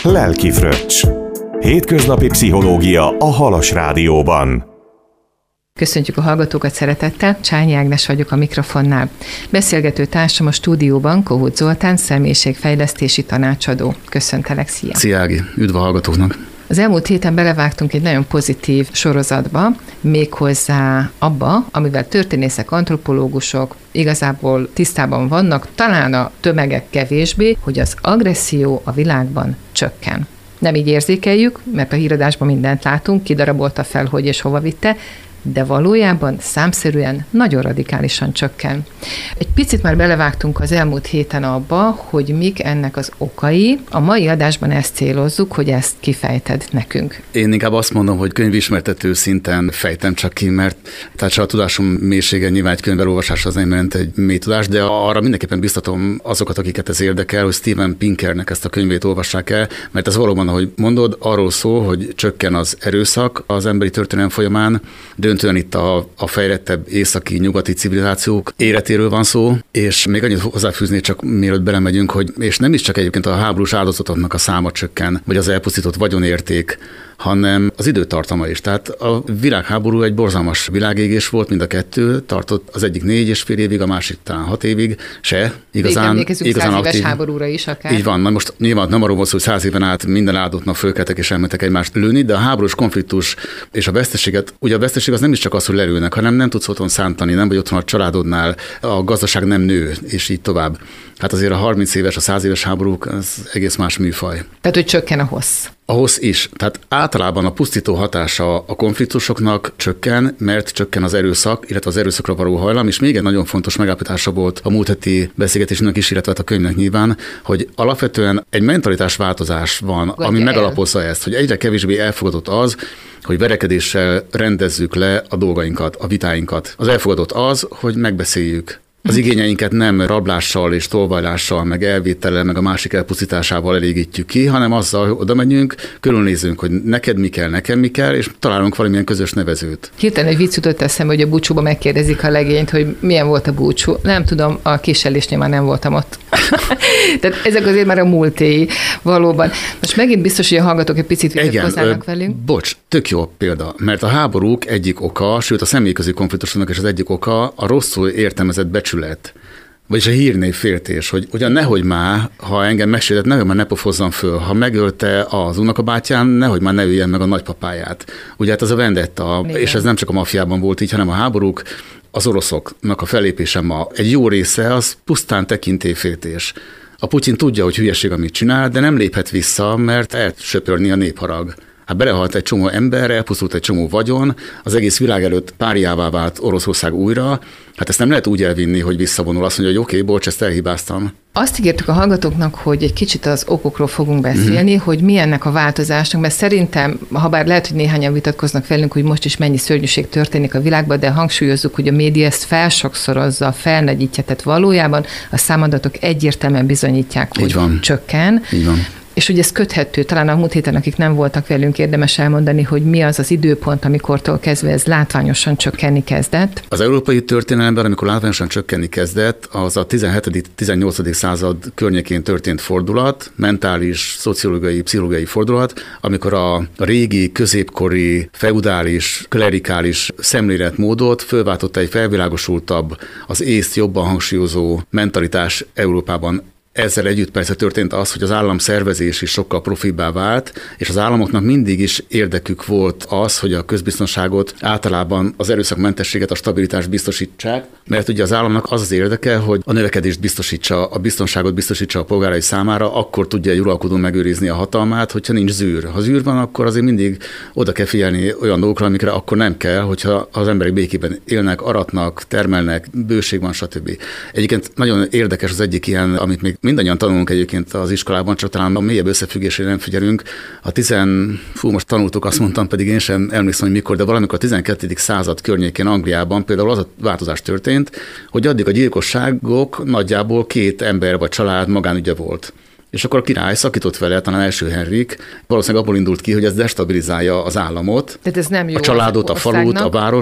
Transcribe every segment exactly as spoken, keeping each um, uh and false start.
Lelki fröccs. Hétköznapi pszichológia a Halas Rádióban. Köszöntjük a hallgatókat szeretettel, Csányi Ágnes vagyok a mikrofonnál. Beszélgető társam a stúdióban Kohut Zoltán, személyiségfejlesztési tanácsadó. Köszöntelek, szia! Szia Ági, üdv a hallgatóknak! Az elmúlt héten belevágtunk egy nagyon pozitív sorozatba, méghozzá abba, amivel történészek, antropológusok igazából tisztában vannak, talán a tömegek kevésbé, hogy az agresszió a világban csökken. Nem így érzékeljük, mert a híradásban mindent látunk, kidarabolta fel, hogy és hova vitte, de valójában számszerűen nagyon radikálisan csökken. Egy picit már belevágtunk az elmúlt héten abba, hogy mik ennek az okai. A mai adásban ezt célozzuk, hogy ezt kifejted nekünk. Én inkább azt mondom, hogy könyvismertető szinten fejtem csak ki, mert tehát a tudásom mélysége nyilván egy könyv elolvasása az nem jelent egy mély tudás, de arra mindenképpen biztatom azokat, akiket ez érdekel, hogy Steven Pinkernek ezt a könyvét olvassák el, mert ez valóban, ahogy mondod, arról szól, hogy csökken az erőszak az emberi történelem folyamán, döntően itt a, a fejlettebb északi, nyugati civilizációk életéről van szó, és még annyit hozzáfűzni, csak mielőtt belemegyünk, hogy és nem is csak egyébként a háborús áldozatoknak a száma csökken, vagy az elpusztított vagyonérték, hanem az időtartama is. Tehát a világháború egy borzalmas világégés volt, mind a kettő, tartott az egyik négy és fél évig, a másik talán hat évig, se. Igazán, igazán száz éves háborúra is akár. Így van, na most nyilván nem arról volt szó, hogy száz éven át minden áldott nap fölkeltek és elmentek egymást lőni, de a háborús konfliktus és a veszteséget, ugye a veszteség az nem is csak az, hogy lelőnek, hanem nem tudsz otthon szántani, nem vagy otthon a családodnál, a gazdaság nem nő, és így tovább. Hát azért a harminc éves, a száz éves háborúk, az egész más műfaj. Tehát, hogy csökken a hossz. A hossz is. Tehát általában a pusztító hatása a konfliktusoknak csökken, mert csökken az erőszak, illetve az erőszakra való hajlam, és még egy nagyon fontos megállapítása volt a múlt heti beszélgetésnek is, illetve a könyvnek nyilván, hogy alapvetően egy mentalitásváltozás van, Gondolja ami megalapozza el. ezt, hogy egyre kevésbé elfogadott az, hogy verekedéssel rendezzük le a dolgainkat, a vitáinkat. Az elfogadott az, hogy megbeszéljük. Az igényeinket nem rablással és tolvajlással, meg elvétellel, meg a másik elpusztításával elégítjük ki, hanem azzal, hogy oda megyünk, körülnézünk, hogy neked mi kell, nekem mi kell, és találunk valamilyen közös nevezőt. Hirtelen egy vicc jutott eszembe, hogy a búcsúba megkérdezik a legényt, hogy milyen volt a búcsú. Nem tudom, a kísérlésnél már nem voltam ott. Tehát ezek azért már a múltéi, valóban. Most megint biztos, hogy a hallgatók egy picit vitatkoznának velünk. Bocs, tök jó példa, mert a háborúk egyik oka, sőt a személyközi konfliktusoknak is az egyik oka a rosszul értelmezett becsület. Vagyis a hírnév féltés, hogy ugyan nehogy már, ha engem megsértett, nehogy már ne pofozzam föl. Ha megölte az unokabátyám, nehogy már ne öljen meg a nagypapáját. Ugye hát ez a vendetta, Igen. és ez nem csak a maffiában volt így, hanem a háborúk, az oroszoknak a fellépése ma egy jó része, az pusztán tekintélyféltés. A Putyin tudja, hogy hülyeség, amit csinál, de nem léphet vissza, mert elsöpörni a népharag. Hát belehalt egy csomó ember, elpusztult egy csomó vagyon, az egész világ előtt páriává vált Oroszország újra. Hát ezt nem lehet úgy elvinni, hogy visszavonul, azt mondja, hogy oké, okay, bocs, ezt elhibáztam. Azt ígértük a hallgatóknak, hogy egy kicsit az okokról fogunk beszélni, mm-hmm. hogy mi ennek a változásnak, mert szerintem, ha bár lehet, hogy néhányan vitatkoznak velünk, hogy most is mennyi szörnyűség történik a világban, de hangsúlyozzuk, hogy a média ezt felsokszorozza, felnagyítja, tehát valójában a számadatok egyértelműen bizonyítják, hogy van. csökken. Így van. És hogy ez köthető, talán a múlt héten, akik nem voltak velünk, érdemes elmondani, hogy mi az az időpont, amikortól kezdve ez látványosan csökkenni kezdett. Az európai történelemben, amikor látványosan csökkenni kezdett, az a tizenhetedik-tizennyolcadik század környékén történt fordulat, mentális, szociológiai, pszichológiai fordulat, amikor a régi, középkori, feudális, klerikális szemléletmódot fölváltotta egy felvilágosultabb, az észt jobban hangsúlyozó mentalitás Európában. Ezzel együtt persze történt az, hogy az állam szervezés is sokkal profibbá vált, és az államoknak mindig is érdekük volt az, hogy a közbiztonságot, általában az erőszakmentességet, a stabilitást biztosítsák, mert ugye az államnak az az érdeke, hogy a növekedést biztosítsa, a biztonságot biztosítsa a polgárai számára, akkor tudja egy uralkodó megőrizni a hatalmát, hogyha nincs zűr. Ha zűr van, akkor azért mindig oda kell figyelni olyan dolgokra, amikre akkor nem kell, hogyha az emberek békében élnek, aratnak, termelnek, bőség van, stb. Egyébként nagyon érdekes az egyik ilyen, amit még mindannyian tanulunk egyébként az iskolában, csak talán a mélyebb összefüggésére nem figyelünk. A tizen, fú, most tanultuk, azt mondtam, pedig én sem emlékszem, hogy mikor, de valamikor a tizenkettedik század környékén Angliában például az a változás történt, hogy addig a gyilkosságok nagyjából két ember vagy család magánügye volt. És akkor a király szakított vele, talán első Henrik, valószínűleg abból indult ki, hogy ez destabilizálja az államot, ez nem jó a családot, a falut, a várost,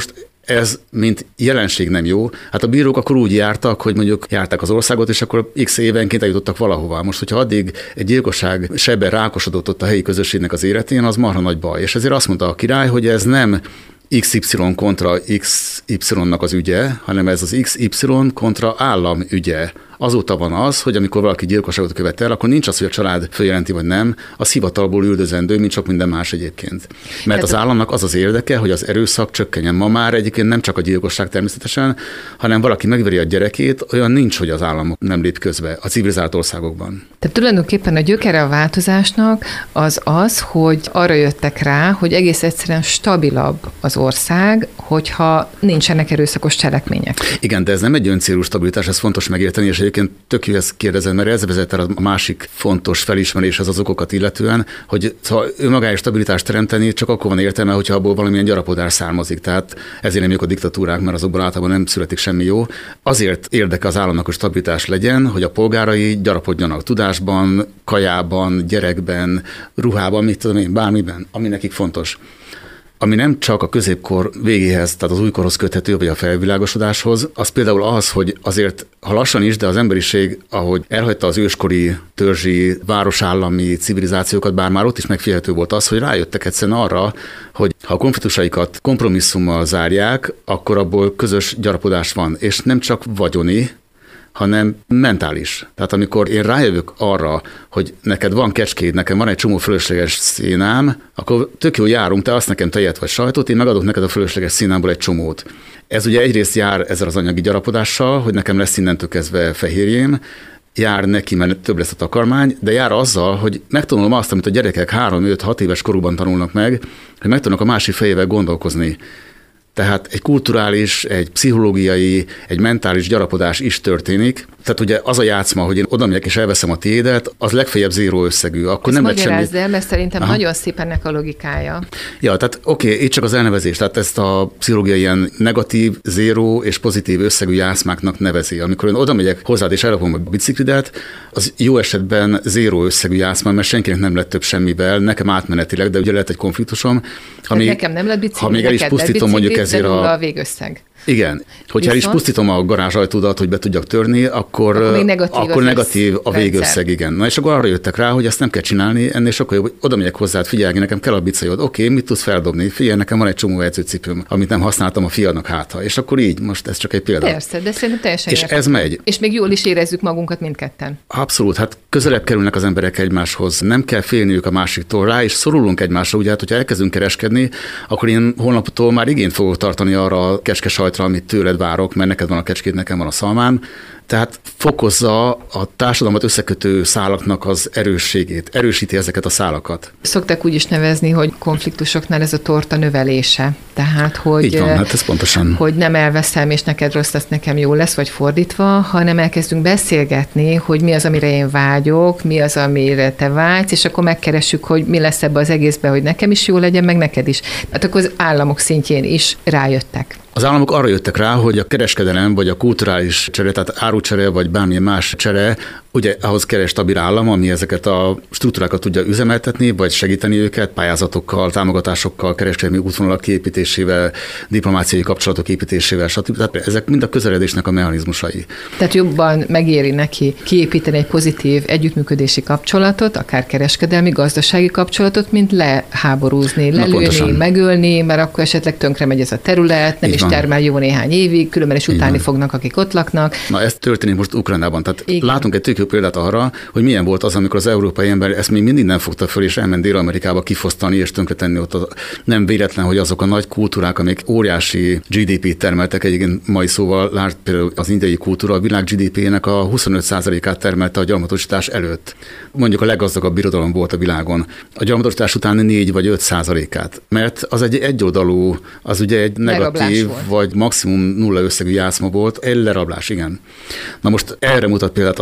Ez, mint jelenség nem jó. Hát a bírók akkor úgy jártak, hogy mondjuk járták az országot, és akkor x évenként eljutottak valahova. Most, hogyha addig egy gyilkosság sebben rákosodott ott a helyi közösségnek az életén, az marha nagy baj. És ezért azt mondta a király, hogy ez nem iksz ipszilon kontra iksz ipszilonnak az ügye, hanem ez az iksz ipszilon kontra állam ügye. Azóta van az, hogy amikor valaki gyilkosságot követel, akkor nincs az, hogy a család följelenti vagy nem, az hivatalból üldözendő, mint sok minden más egyébként. Mert hát az államnak az az érdeke, hogy az erőszak csökkenjen. Ma már egyébként nem csak a gyilkosság természetesen, hanem valaki megveri a gyerekét, olyan nincs, hogy az államok nem lép közbe a civilizált országokban. Tehát tulajdonképpen a gyökere a változásnak az az, hogy arra jöttek rá, hogy egész egyszerűen stabilabb az ország, hogyha nincsenek erőszakos cselekmények. Igen, de ez nem egy öncélú stabilitás, ez fontos megérteni, és egyébként tök jó ezt kérdezem, mert ez vezet el a másik fontos felismeréshez az okokat illetően, hogy ha önmagáért stabilitást teremteni, csak akkor van értelme, hogyha abból valamilyen gyarapodás származik. Tehát ezért nem jók a diktatúrák, mert azokból általában nem születik semmi jó. Azért érdeke az államnak, hogy stabilitás legyen, hogy a polgárai gyarapodjanak tudásban, kajában, gyerekben, ruhában, mit tudom én, bármiben, ami nekik fontos. Ami nem csak a középkor végéhez, tehát az újkorhoz köthető, vagy a felvilágosodáshoz, az például az, hogy azért, ha lassan is, de az emberiség, ahogy elhagyta az őskori, törzsi, városállami civilizációkat, bár már ott is megfigyelhető volt az, hogy rájöttek egyszerűen arra, hogy ha a konfliktusaikat kompromisszummal zárják, akkor abból közös gyarapodás van, és nem csak vagyoni, hanem mentális. Tehát amikor én rájövök arra, hogy neked van kecskéd, nekem van egy csomó fölösleges színám, akkor tök jó járunk, te azt nekem tejet vagy sajtot, én megadok neked a fölösleges színámból egy csomót. Ez ugye egyrészt jár ezzel az anyagi gyarapodással, hogy nekem lesz innentől kezdve fehérjém, jár neki, mert több lesz a takarmány, de jár azzal, hogy megtanulom azt, amit a gyerekek három, öt, hat éves korukban tanulnak meg, hogy megtanulnak a másik fejével gondolkozni. Tehát egy kulturális, egy pszichológiai, egy mentális gyarapodás is történik. Tehát ugye az a játszma, hogy én oda megyek és elveszem a tiédet, az legfeljebb zéró összegű. Akkor ezt nem lehet semmi... el, mert szerintem Aha. nagyon szép ennek a logikája. Ja, tehát oké, okay, itt csak az elnevezés, tehát ezt a pszichológia ilyen negatív, zéró és pozitív összegű játszmáknak nevezi. Amikor én oda megyek hozzád és elrakom a biciklidet, az jó esetben zéró összegű játszma, mert senkinek nem lett több semmivel, nekem átmenetileg, de ugye lehet egy konfliktusom. Ha még, nekem nem lett bicikli, ha még el is pusztítom mondjuk ezért a... a végösszeg. Igen, hogyha el is pusztítom a garázsajtódat, hogy be tudjak törni, akkor, akkor negatív, akkor negatív a végösszeg, igen. Na és akkor arra jöttek rá, hogy ezt nem kell csinálni, ennél sokkal jobb, hogy oda megyek hozzád, figyelj, nekem kell a bicajod, oké, mit tudsz feldobni? Figyelj, nekem van egy csomó edzőcipőm, amit nem használtam a fiadnak hátha. És akkor így, most ez csak egy példa. Persze, de szerintem teljesen És értem. Ez megy. És még jól is érezzük magunkat mindketten. Abszolút, hát közelebb kerülnek az emberek egymáshoz, nem kell félniük a másiktól, rá és szorulunk egymásra, ugye hát, hogyha elkezdünk kereskedni, akkor én holnaptól már igényt fogok tartani arra a kecskesajtra, amit tőled várok, mert neked van a kecskéd, nekem van a szalmám. Tehát fokozza a társadalmat összekötő szálaknak az erősségét, erősíti ezeket a szálakat. Szokták úgy is nevezni, hogy konfliktusoknál ez a torta növelése. Tehát, hogy, így van, hát ez pontosan. Hogy nem elveszem, és neked rossz lesz, nekem jó lesz, vagy fordítva, hanem elkezdünk beszélgetni, hogy mi az, amire én vágyok, mi az, amire te vágysz, és akkor megkeressük, hogy mi lesz ebbe az egészben, hogy nekem is jó legyen, meg neked is. Tehát akkor az államok szintjén is rájöttek. Az államok arra jöttek rá, hogy a kereskedelem, vagy a kulturális csere, tehát árucsere, vagy bármilyen más csere, ugye ahhoz kell egy stabil állam, ami ezeket a struktúrákat tudja üzemeltetni, vagy segíteni őket pályázatokkal, támogatásokkal, kereskedelmi útvonalak kiépítésével, diplomáciai kapcsolatok építésével, stb. Tehát ezek mind a közeledésnek a mechanizmusai. Tehát jobban megéri neki kiépíteni egy pozitív együttműködési kapcsolatot, akár kereskedelmi, gazdasági kapcsolatot, mint leháborúzni, lelőni, megölni, mert akkor esetleg tönkre megy ez a terület, nem is termel jó néhány évig, különben is utáni fognak, akik ott laknak. Na ez történik most Ukrajnában. Tehát igen. Látunk egy tök jó példát arra, hogy milyen volt az, amikor az európai ember ezt még mindig nem fogta föl, és elment Dél-Amerikába kifosztani és tönkretenni ott. A, nem véletlen, hogy azok a nagy kultúrák, amik óriási gé dé pét termeltek, egyébként mai szóval lát például az indiai kultúra a világ gé dé péjének a huszonöt százalékát termelte a gyarmatosítás előtt. Mondjuk a leggazdagabb birodalom volt a világon. A gyarmatosítás után négy vagy öt százalékát. Mert az egy egyoldalú, az ugye egy negatív, vagy maximum nulla összegű játszma volt, egy lerablás, igen. Na most erre mutat példát az, ami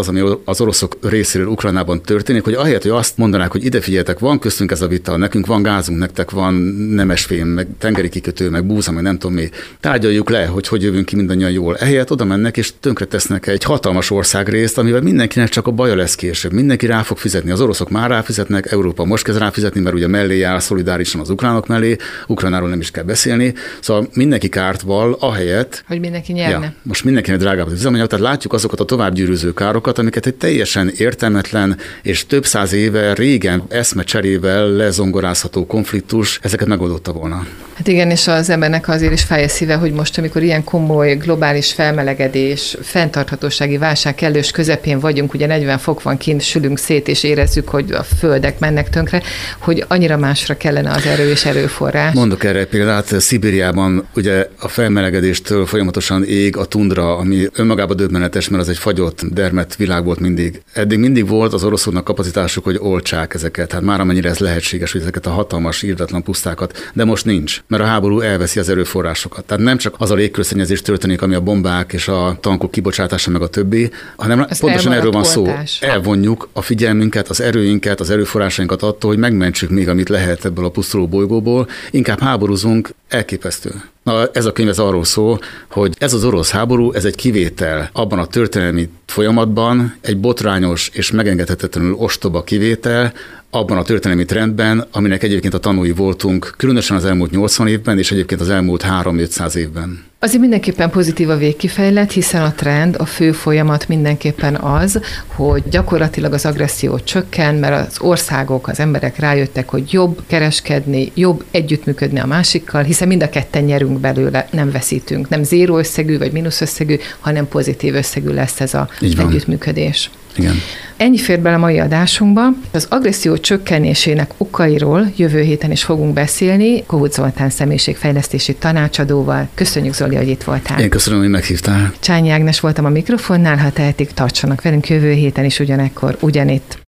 az oroszok részéről Ukrajnában történik, hogy ahelyett, hogy azt mondanák, hogy ide figyeljetek, van köztünk ez a vita, nekünk van gázunk, nektek van nemesfém, meg tengeri kikötő, meg búza, meg nem tudom mi. Tárgyaljuk le, hogy hogy jövünk ki mindannyian jól. Ehelyett oda mennek és tönkretesznek egy hatalmas országrészt, amivel mindenkinek csak a baja lesz később. Mindenki rá fog fizetni. Az oroszok már ráfizetnek, Európa most kezd ráfizetni, mert ugye mellé áll szolidárisan az ukránok mellé, Ukrajnáról nem is kell beszélni. Szóval mindenki kárt val, ahelyett, hogy mindenki nyerne. Ja, most mindenkinek drágább az üzemanyag, tehát látjuk azokat a továbbgyűrűző károkat, amiket egy teljesen értelmetlen és több száz éve régen eszmecserével lezongorázható konfliktus ezeket megoldotta volna. Hát igen, és az embernek azért is fáj a szíve, hogy most, amikor ilyen komoly globális felmelegedés, fenntarthatósági válság kellős közepén vagyunk, ugye negyven fok van kint, sülünk szét, és érezzük, hogy a földek mennek tönkre, hogy annyira másra kellene az erő és erőforrás. Mondok erre példát, Szibériában ugye a felmelegedéstől folyamatosan ég a tundra, ami önmagában döbbenetes, mert az egy fagyott, dermedt világ volt mindig. Eddig mindig volt az oroszoknak kapacitásuk, hogy oltsák ezeket, hát már amennyire ez lehetséges, hogy ezeket a hatalmas, írdatlan pusztákat, de most nincs, mert a háború elveszi az erőforrásokat. Tehát nem csak az a légkörszennyezés történik, ami a bombák és a tankok kibocsátása meg a többi, hanem ez pontosan erről van szó. Elvonjuk a figyelmünket, az erőinket, az erőforrásainkat attól, hogy megmentsük még, amit lehet ebből a pusztuló bolygóból, inkább háborúzunk, elképesztő. Na, ez a könyv ez arról szól, hogy ez az orosz háború, ez egy kivétel abban a történelmi folyamatban, egy botrányos és megengedhetetlenül ostoba kivétel, abban a történelmi trendben, aminek egyébként a tanúi voltunk, különösen az elmúlt nyolcvan évben, és egyébként az elmúlt három-ötszáz évben. Azért mindenképpen pozitív a végkifejlet, hiszen a trend, a fő folyamat mindenképpen az, hogy gyakorlatilag az agresszió csökken, mert az országok, az emberek rájöttek, hogy jobb kereskedni, jobb együttműködni a másikkal, hiszen mind a ketten nyerünk belőle, nem veszítünk. Nem zéró összegű vagy mínusz összegű, hanem pozitív összegű lesz ez az együttműködés. Igen. Ennyi fér bele a mai adásunkba. Az agresszió csökkenésének okairól jövő héten is fogunk beszélni Kohut Zoltán személyiségfejlesztési tanácsadóval. Köszönjük, Zoli, hogy itt voltál. Én köszönöm, hogy meghívtál. Csányi Ágnes voltam a mikrofonnál, ha tehetik, tartsanak velünk jövő héten is ugyanekkor, ugyanitt.